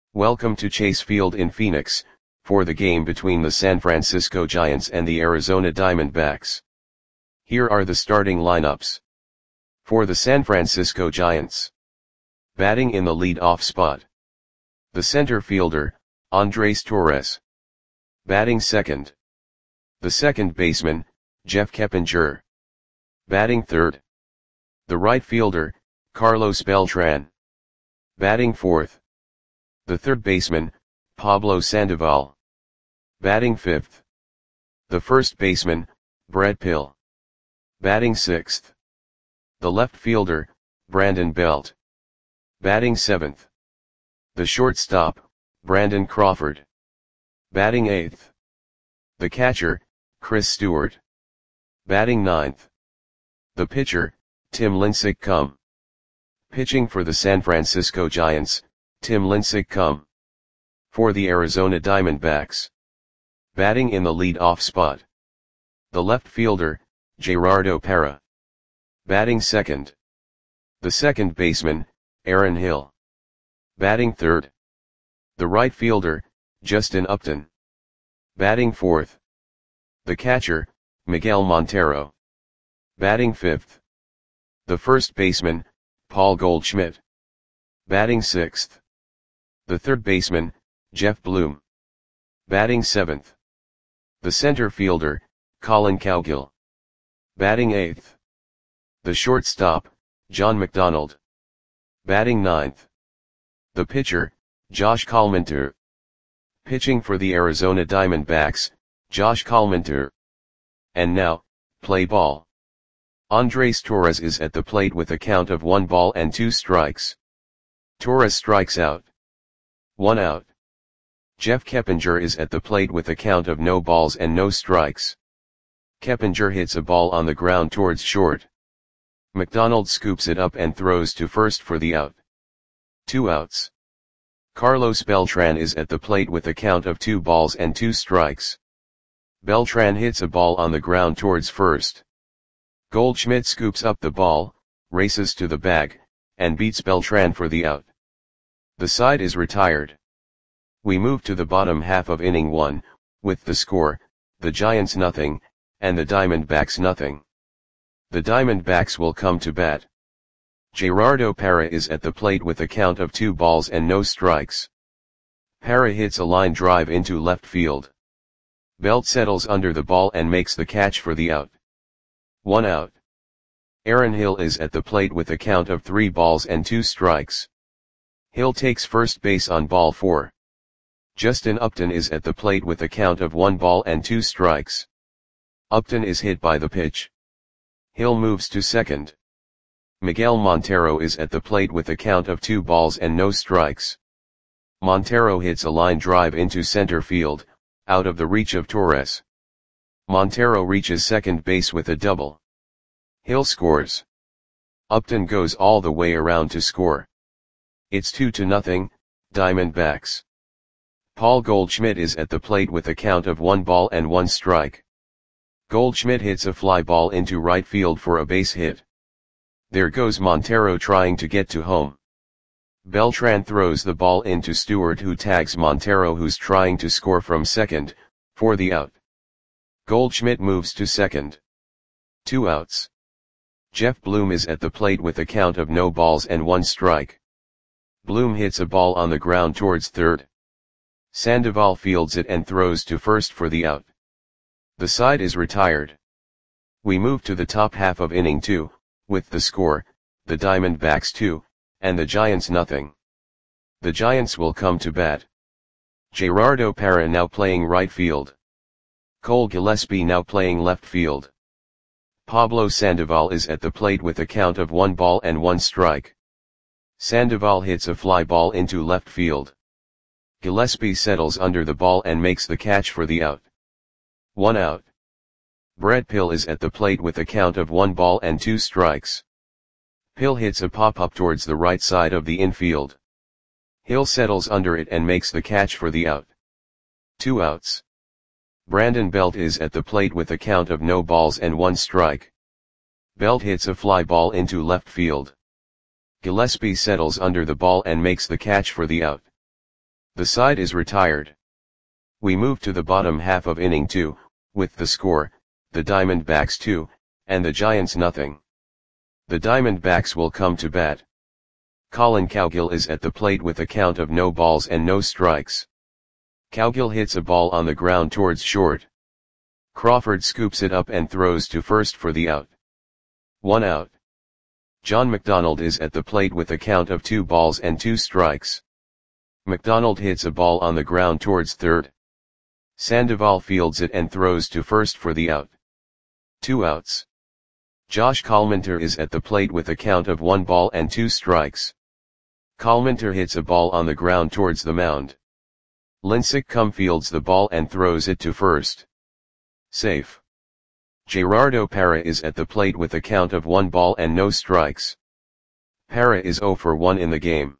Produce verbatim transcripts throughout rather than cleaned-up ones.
Welcome to Chase Field in Phoenix, for the game between the San Francisco Giants and the Arizona Diamondbacks. Here are the starting lineups. For the San Francisco Giants. Batting in the lead-off spot. The center fielder, Andres Torres. Batting second. The second baseman, Jeff Keppinger. Batting third. The right fielder, Carlos Beltran. Batting fourth. The third baseman, Pablo Sandoval. Batting fifth. The first baseman, Brett Pill. Batting sixth. The left fielder, Brandon Belt. Batting seventh. The shortstop, Brandon Crawford. Batting eighth. The catcher, Chris Stewart. Batting ninth. The pitcher, Tim Lincecum. Pitching for the San Francisco Giants, Tim Lincecum. For the Arizona Diamondbacks. Batting in the lead-off spot. The left fielder, Gerardo Parra. Batting second. The second baseman, Aaron Hill. Batting third. The right fielder, Justin Upton. Batting fourth. The catcher, Miguel Montero. Batting fifth. The first baseman, Paul Goldschmidt. Batting sixth. The third baseman, Jeff Bloom. Batting seventh. The center fielder, Colin Cowgill. Batting eighth. The shortstop, John McDonald. Batting ninth. The pitcher, Josh Collmenter. Pitching for the Arizona Diamondbacks, Josh Collmenter. And now, play ball. Andres Torres is at the plate with a count of one ball and two strikes. Torres strikes out. One out. Jeff Keppinger is at the plate with a count of no balls and no strikes. Keppinger hits a ball on the ground towards short. McDonald scoops it up and throws to first for the out. Two outs. Carlos Beltran is at the plate with a count of two balls and two strikes. Beltran hits a ball on the ground towards first. Goldschmidt scoops up the ball, races to the bag, and beats Beltran for the out. The side is retired. We move to the bottom half of inning one, with the score, the Giants nothing, and the Diamondbacks nothing. The Diamondbacks will come to bat. Gerardo Parra is at the plate with a count of two balls and no strikes. Parra hits a line drive into left field. Belt settles under the ball and makes the catch for the out. One out. Aaron Hill is at the plate with a count of three balls and two strikes. Hill takes first base on ball four. Justin Upton is at the plate with a count of one ball and two strikes. Upton is hit by the pitch. Hill moves to second. Miguel Montero is at the plate with a count of two balls and no strikes. Montero hits a line drive into center field, out of the reach of Torres. Montero reaches second base with a double. Hill scores. Upton goes all the way around to score. It's two to nothing, Diamondbacks. Paul Goldschmidt is at the plate with a count of one ball and one strike. Goldschmidt hits a fly ball into right field for a base hit. There goes Montero trying to get to home. Beltran throws the ball into Stewart, who tags Montero, who's trying to score from second, for the out. Goldschmidt moves to second. Two outs. Jeff Bloom is at the plate with a count of no balls and one strike. Bloom hits a ball on the ground towards third. Sandoval fields it and throws to first for the out. The side is retired. We move to the top half of inning two, with the score, the Diamondbacks two, and the Giants nothing. The Giants will come to bat. Gerardo Parra now playing right field. Cole Gillespie now playing left field. Pablo Sandoval is at the plate with a count of one ball and one strike. Sandoval hits a fly ball into left field. Gillespie settles under the ball and makes the catch for the out. One out. Brett Pill is at the plate with a count of one ball and two strikes. Pill hits a pop-up towards the right side of the infield. Hill settles under it and makes the catch for the out. Two outs. Brandon Belt is at the plate with a count of no balls and one strike. Belt hits a fly ball into left field. Gillespie settles under the ball and makes the catch for the out. The side is retired. We move to the bottom half of inning two, with the score, the Diamondbacks two, and the Giants nothing. The Diamondbacks will come to bat. Colin Cowgill is at the plate with a count of no balls and no strikes. Cowgill hits a ball on the ground towards short. Crawford scoops it up and throws to first for the out. One out. John McDonald is at the plate with a count of two balls and two strikes. McDonald hits a ball on the ground towards third. Sandoval fields it and throws to first for the out. Two outs. Josh Collminter is at the plate with a count of one ball and two strikes. Collminter hits a ball on the ground towards the mound. Lincecum fields the ball and throws it to first. Safe. Gerardo Parra is at the plate with a count of one ball and no strikes. Parra is oh for one in the game.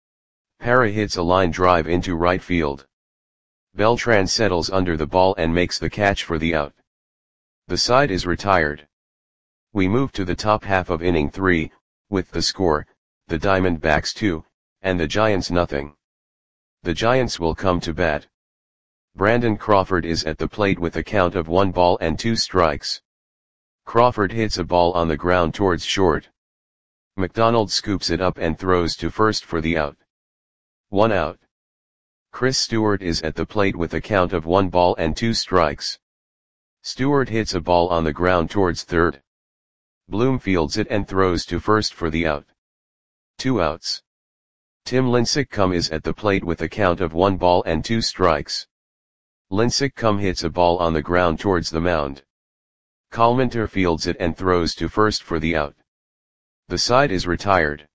Parra hits a line drive into right field. Beltran settles under the ball and makes the catch for the out. The side is retired. We move to the top half of inning three, with the score, the Diamondbacks two, and the Giants nothing. The Giants will come to bat. Brandon Crawford is at the plate with a count of one ball and two strikes. Crawford hits a ball on the ground towards short. McDonald scoops it up and throws to first for the out. One out. Chris Stewart is at the plate with a count of one ball and two strikes. Stewart hits a ball on the ground towards third. Bloom fields it and throws to first for the out. Two outs. Tim Lincecum is at the plate with a count of one ball and two strikes. Lincecum hits a ball on the ground towards the mound. Collminter fields it and throws to first for the out. The side is retired.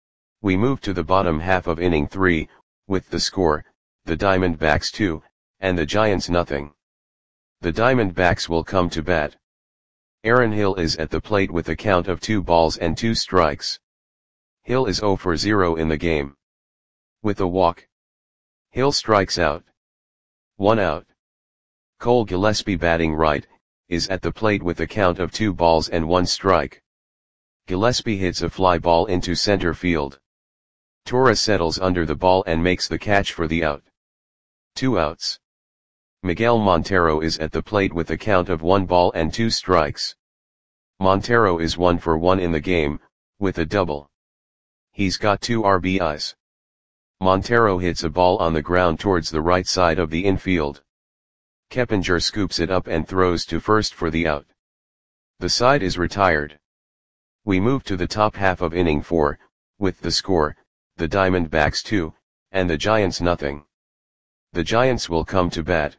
We move to the bottom half of inning three, with the score, the Diamondbacks two, and the Giants nothing. The Diamondbacks will come to bat. Aaron Hill is at the plate with a count of two balls and two strikes. Hill is oh for zero in the game. With a walk, Hill strikes out. One out. Cole Gillespie, batting right, is at the plate with a count of two balls and one strike. Gillespie hits a fly ball into center field. Torres settles under the ball and makes the catch for the out. Two outs. Miguel Montero is at the plate with a count of one ball and two strikes. Montero is one for one in the game, with a double. He's got two R B Is. Montero hits a ball on the ground towards the right side of the infield. Keppinger scoops it up and throws to first for the out. The side is retired. We move to the top half of inning four, with the score, the Diamondbacks two, and the Giants nothing. The Giants will come to bat.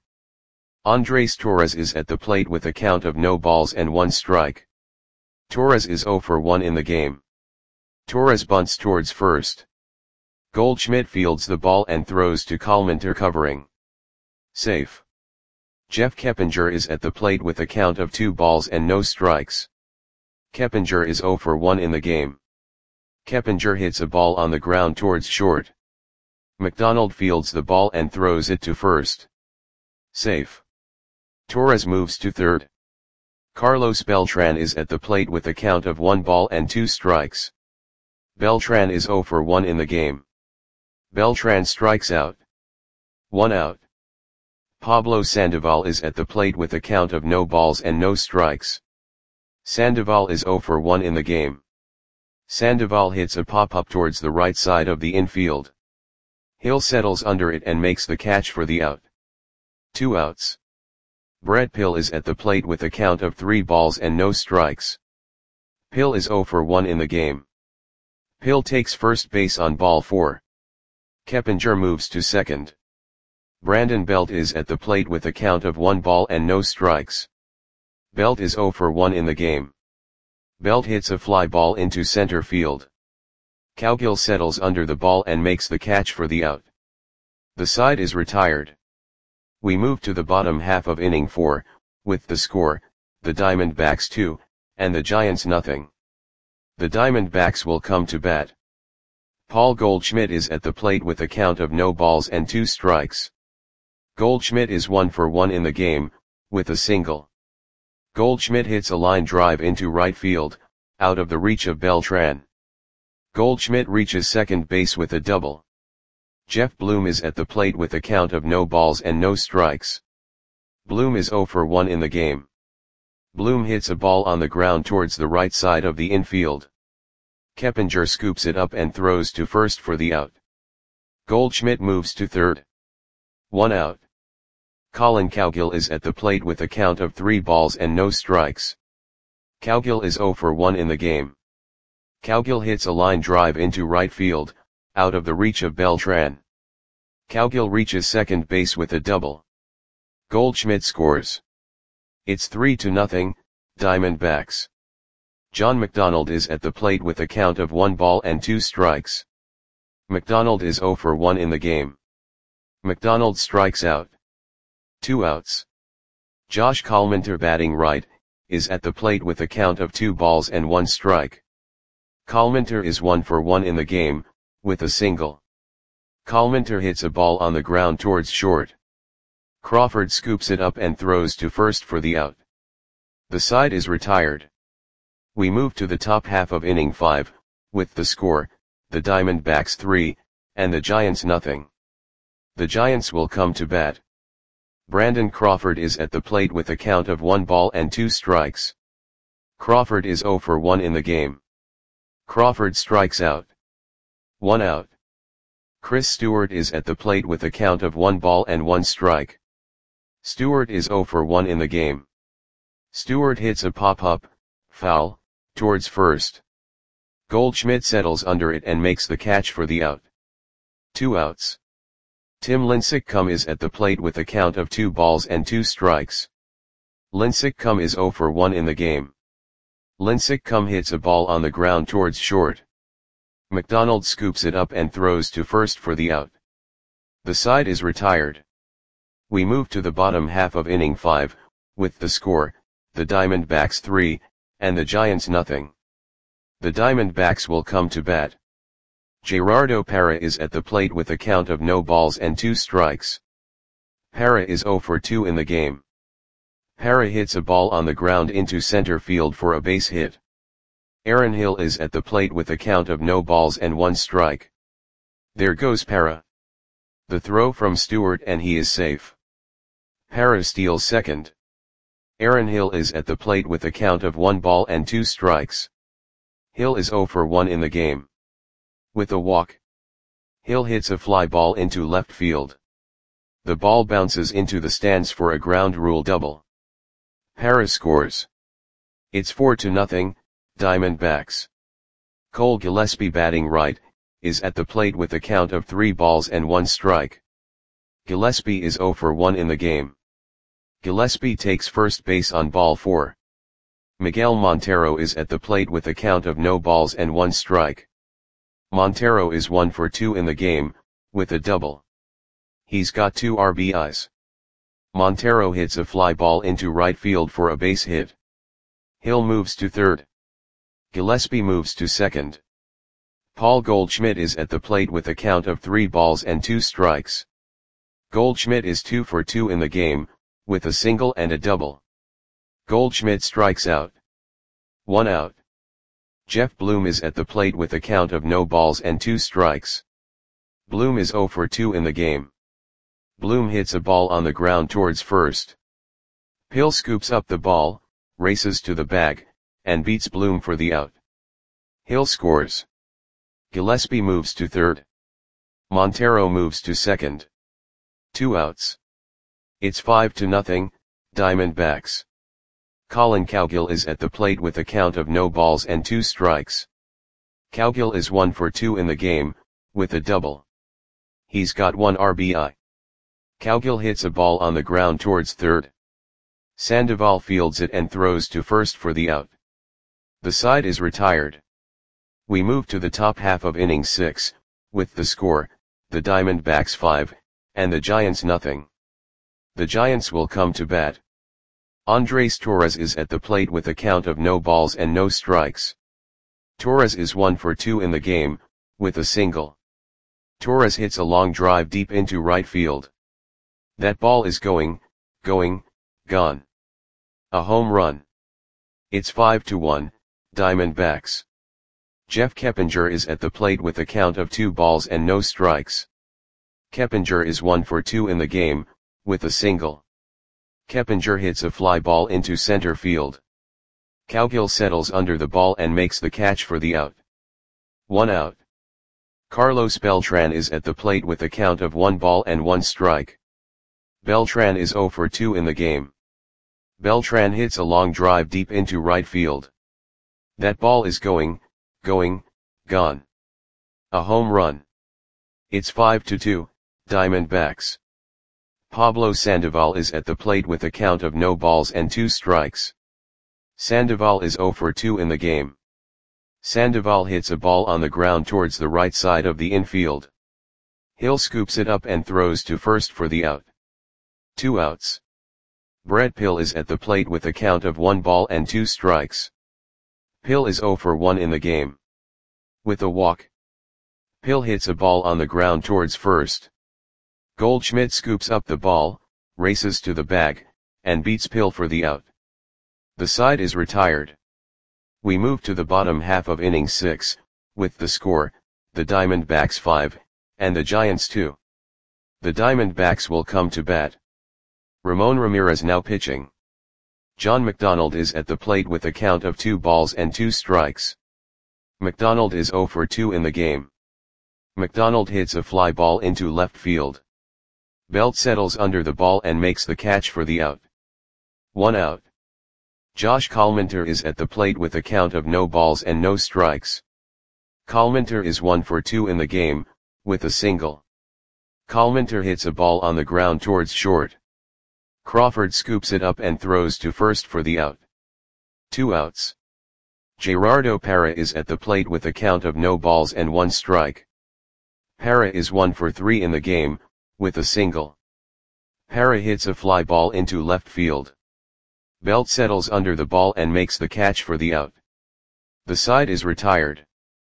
Andres Torres is at the plate with a count of no balls and one strike. Torres is oh for one in the game. Torres bunts towards first. Goldschmidt fields the ball and throws to Collminter covering. Safe. Jeff Keppinger is at the plate with a count of two balls and no strikes. Keppinger is oh for one in the game. Keppinger hits a ball on the ground towards short. McDonald fields the ball and throws it to first. Safe. Torres moves to third. Carlos Beltran is at the plate with a count of one ball and two strikes. Beltran is oh for one in the game. Beltran strikes out. One out. Pablo Sandoval is at the plate with a count of no balls and no strikes. Sandoval is oh for one in the game. Sandoval hits a pop-up towards the right side of the infield. Hill settles under it and makes the catch for the out. Two outs. Brett Pill is at the plate with a count of three balls and no strikes. Pill is oh for one in the game. Pill takes first base on ball four. Keppinger moves to second. Brandon Belt is at the plate with a count of one ball and no strikes. Belt is oh for one in the game. Belt hits a fly ball into center field. Cowgill settles under the ball and makes the catch for the out. The side is retired. We move to the bottom half of inning four, with the score, the Diamondbacks two, and the Giants nothing. The Diamondbacks will come to bat. Paul Goldschmidt is at the plate with a count of no balls and two strikes. Goldschmidt is one for one in the game, with a single. Goldschmidt hits a line drive into right field, out of the reach of Beltran. Goldschmidt reaches second base with a double. Jeff Bloom is at the plate with a count of no balls and no strikes. Bloom is zero for one in the game. Bloom hits a ball on the ground towards the right side of the infield. Keppinger scoops it up and throws to first for the out. Goldschmidt moves to third. One out. Colin Cowgill is at the plate with a count of three balls and no strikes. Cowgill is zero for one in the game. Cowgill hits a line drive into right field, out of the reach of Beltran. Cowgill reaches second base with a double. Goldschmidt scores. It's three to nothing, Diamondbacks. John McDonald is at the plate with a count of one ball and two strikes. McDonald is zero for one in the game. McDonald strikes out. Two outs. Josh Collminter, batting right, is at the plate with a count of two balls and one strike. Collminter is one for one in the game, with a single. Collminter hits a ball on the ground towards short. Crawford scoops it up and throws to first for the out. The side is retired. We move to the top half of inning five, with the score, the Diamondbacks three, and the Giants nothing. The Giants will come to bat. Brandon Crawford is at the plate with a count of one ball and two strikes. Crawford is zero for one in the game. Crawford strikes out. One out. Chris Stewart is at the plate with a count of one ball and one strike. Stewart is zero for one in the game. Stewart hits a pop-up, foul, towards first. Goldschmidt settles under it and makes the catch for the out. Two outs. Tim Lincecum is at the plate with a count of two balls and two strikes. Lincecum is zero for one in the game. Lincecum hits a ball on the ground towards short. McDonald scoops it up and throws to first for the out. The side is retired. We move to the bottom half of inning five, with the score, the Diamondbacks three, and the Giants nothing. The Diamondbacks will come to bat. Gerardo Parra is at the plate with a count of no balls and two strikes. Parra is zero for two in the game. Parra hits a ball on the ground into center field for a base hit. Aaron Hill is at the plate with a count of no balls and one strike. There goes Parra. The throw from Stewart and he is safe. Parra steals second. Aaron Hill is at the plate with a count of one ball and two strikes. Hill is zero for one in the game. With a walk. Hill hits a fly ball into left field. The ball bounces into the stands for a ground rule double. Parra scores. It's four to nothing, Diamondbacks. Cole Gillespie, batting right, is at the plate with a count of three balls and one strike. Gillespie is zero for one in the game. Gillespie takes first base on ball four. Miguel Montero is at the plate with a count of no balls and one strike. Montero is one for two in the game, with a double. He's got two R B Is. Montero hits a fly ball into right field for a base hit. Hill moves to third. Gillespie moves to second. Paul Goldschmidt is at the plate with a count of three balls and two strikes. Goldschmidt is two for two in the game, with a single and a double. Goldschmidt strikes out. One out. Jeff Bloom is at the plate with a count of no balls and two strikes. Bloom is zero for two in the game. Bloom hits a ball on the ground towards first. Hill scoops up the ball, races to the bag, and beats Bloom for the out. Hill scores. Gillespie moves to third. Montero moves to second. Two outs. It's five to nothing, Diamondbacks. Colin Cowgill is at the plate with a count of no balls and two strikes. Cowgill is one for two in the game, with a double. He's got one R B I. Cowgill hits a ball on the ground towards third. Sandoval fields it and throws to first for the out. The side is retired. We move to the top half of inning six, with the score, the Diamondbacks five, and the Giants nothing. The Giants will come to bat. Andres Torres is at the plate with a count of no balls and no strikes. Torres is one for two in the game, with a single. Torres hits a long drive deep into right field. That ball is going, going, gone. A home run. It's five to one, Diamondbacks. Jeff Keppinger is at the plate with a count of two balls and no strikes. Keppinger is one for two in the game, with a single. Keppinger hits a fly ball into center field. Cowgill settles under the ball and makes the catch for the out. One out. Carlos Beltran is at the plate with a count of one ball and one strike. Beltran is zero for two in the game. Beltran hits a long drive deep into right field. That ball is going, going, gone. A home run. It's five to two, Diamondbacks. Pablo Sandoval is at the plate with a count of no balls and two strikes. Sandoval is zero for two in the game. Sandoval hits a ball on the ground towards the right side of the infield. Hill scoops it up and throws to first for the out. Two outs. Brett Pill is at the plate with a count of one ball and two strikes. Pill is zero for one in the game. With a walk, Pill hits a ball on the ground towards first. Goldschmidt scoops up the ball, races to the bag, and beats Pill for the out. The side is retired. We move to the bottom half of inning six, with the score, the Diamondbacks five, and the Giants two. The Diamondbacks will come to bat. Ramon Ramirez now pitching. John McDonald is at the plate with a count of two balls and two strikes. McDonald is zero for two in the game. McDonald hits a fly ball into left field. Belt settles under the ball and makes the catch for the out. One out. Josh Collminter is at the plate with a count of no balls and no strikes. Collminter is one for two in the game, with a single. Collminter hits a ball on the ground towards short. Crawford scoops it up and throws to first for the out. Two outs. Gerardo Parra is at the plate with a count of no balls and one strike. Parra is one for three in the game, with a single. Parra hits a fly ball into left field. Belt settles under the ball and makes the catch for the out. The side is retired.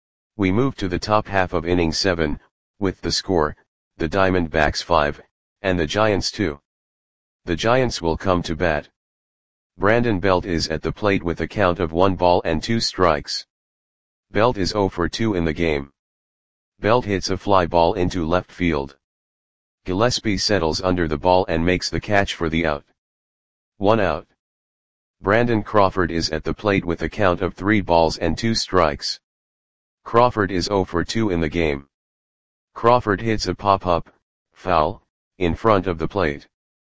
We move to the top half of inning seven, with the score, the Diamondbacks five, and the Giants two. The Giants will come to bat. Brandon Belt is at the plate with a count of one ball and two strikes. Belt is zero for two in the game. Belt hits a fly ball into left field. Gillespie settles under the ball and makes the catch for the out. One out. Brandon Crawford is at the plate with a count of three balls and two strikes. Crawford is zero for two in the game. Crawford hits a pop-up, foul, in front of the plate.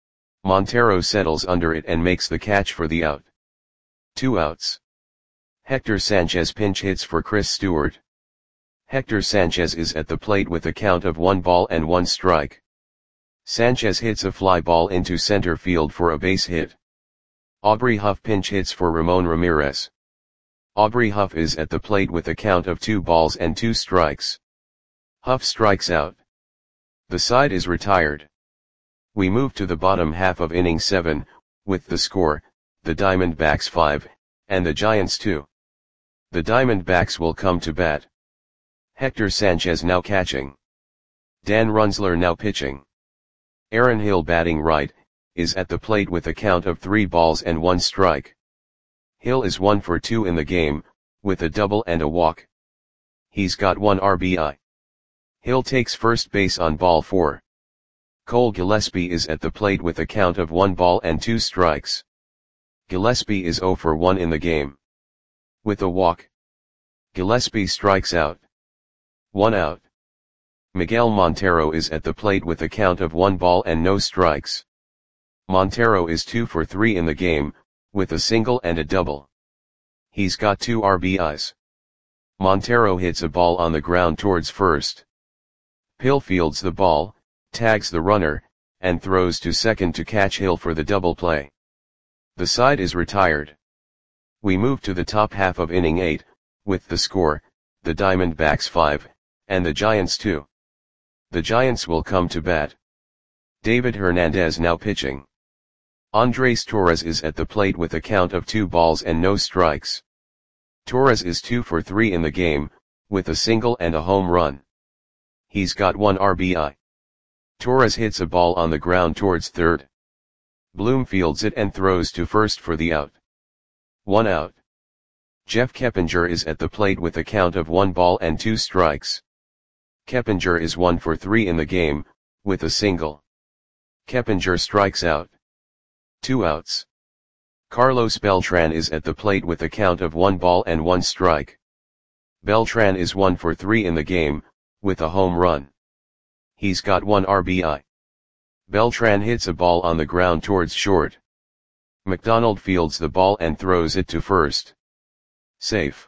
Montero settles under it and makes the catch for the out. Two outs. Hector Sanchez pinch hits for Chris Stewart. Hector Sanchez is at the plate with a count of one ball and one strike. Sanchez hits a fly ball into center field for a base hit. Aubrey Huff pinch hits for Ramon Ramirez. Aubrey Huff is at the plate with a count of two balls and two strikes. Huff strikes out. The side is retired. We move to the bottom half of inning seven, with the score, the Diamondbacks five, and the Giants two. The Diamondbacks will come to bat. Hector Sanchez now catching. Dan Runzler now pitching. Aaron Hill batting right, is at the plate with a count of three balls and one strike. Hill is one for two in the game, with a double and a walk. He's got one R B I. Hill takes first base on ball four. Cole Gillespie is at the plate with a count of one ball and two strikes. Gillespie is zero for one in the game. With a walk, Gillespie strikes out. One out. Miguel Montero is at the plate with a count of one ball and no strikes. Montero is two for three in the game, with a single and a double. He's got two R B Is. Montero hits a ball on the ground towards first. Hill fields the ball, tags the runner, and throws to second to catch Hill for the double play. The side is retired. We move to the top half of inning eight, with the score, the Diamondbacks five, and the Giants two. The Giants will come to bat. David Hernandez now pitching. Andres Torres is at the plate with a count of two balls and no strikes. Torres is two for three in the game, with a single and a home run. He's got one R B I. Torres hits a ball on the ground towards third. Bloom fields it and throws to first for the out. One out. Jeff Keppinger is at the plate with a count of one ball and two strikes. Keppinger is one for three in the game, with a single. Keppinger strikes out. Two outs. Carlos Beltran is at the plate with a count of one ball and one strike. Beltran is one for three in the game, with a home run. He's got one R B I. Beltran hits a ball on the ground towards short. McDonald fields the ball and throws it to first. Safe.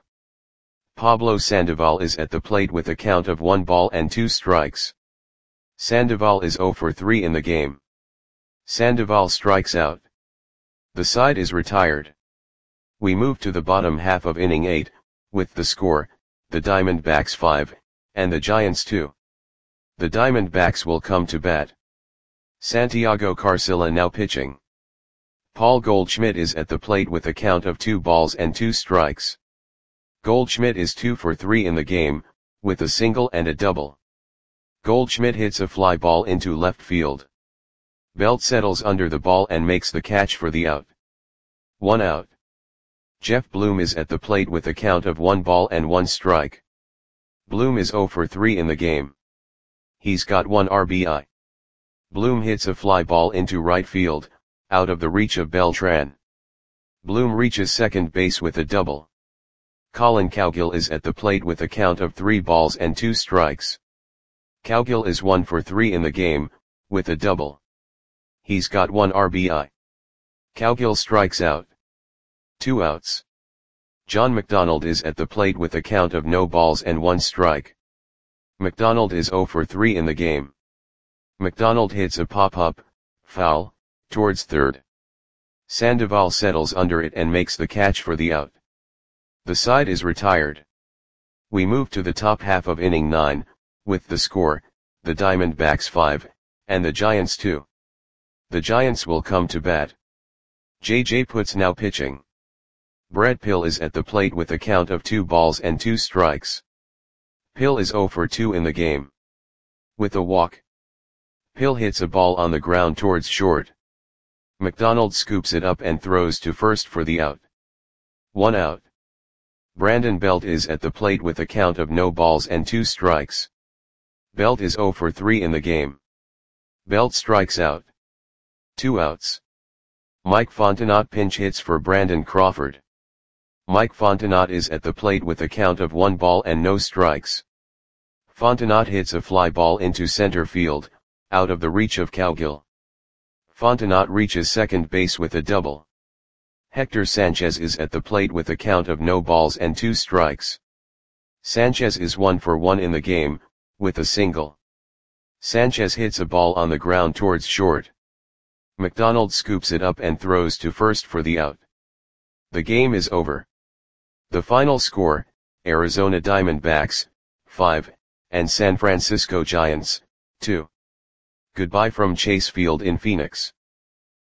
Pablo Sandoval is at the plate with a count of one ball and two strikes. Sandoval is zero for three in the game. Sandoval strikes out. The side is retired. We move to the bottom half of inning eight, with the score, the Diamondbacks five, and the Giants two. The Diamondbacks will come to bat. Santiago Carcilla now pitching. Paul Goldschmidt is at the plate with a count of two balls and two strikes. Goldschmidt is two for three in the game, with a single and a double. Goldschmidt hits a fly ball into left field. Belt settles under the ball and makes the catch for the out. One out. Jeff Bloom is at the plate with a count of one ball and one strike. Bloom is zero for three in the game. He's got one R B I. Bloom hits a fly ball into right field, out of the reach of Beltran. Bloom reaches second base with a double. Colin Cowgill is at the plate with a count of three balls and two strikes. Cowgill is one for three in the game, with a double. He's got one R B I. Cowgill strikes out. Two outs. John McDonald is at the plate with a count of no balls and one strike. McDonald is zero for three in the game. McDonald hits a pop-up, foul, towards third. Sandoval settles under it and makes the catch for the out. The side is retired. We move to the top half of inning nine, with the score, the Diamondbacks five, and the Giants two. The Giants will come to bat. J J Putz now pitching. Brett Pill is at the plate with a count of two balls and two strikes. Pill is zero for two in the game. With a walk. Pill hits a ball on the ground towards short. McDonald scoops it up and throws to first for the out. One out. Brandon Belt is at the plate with a count of no balls and two strikes. Belt is zero for three in the game. Belt strikes out. Two outs. Mike Fontenot pinch hits for Brandon Crawford. Mike Fontenot is at the plate with a count of one ball and no strikes. Fontenot hits a fly ball into center field, out of the reach of Cowgill. Fontenot reaches second base with a double. Hector Sanchez is at the plate with a count of no balls and two strikes. Sanchez is one for one in the game, with a single. Sanchez hits a ball on the ground towards short. McDonald scoops it up and throws to first for the out. The game is over. The final score, Arizona Diamondbacks, five, and San Francisco Giants, two. Goodbye from Chase Field in Phoenix.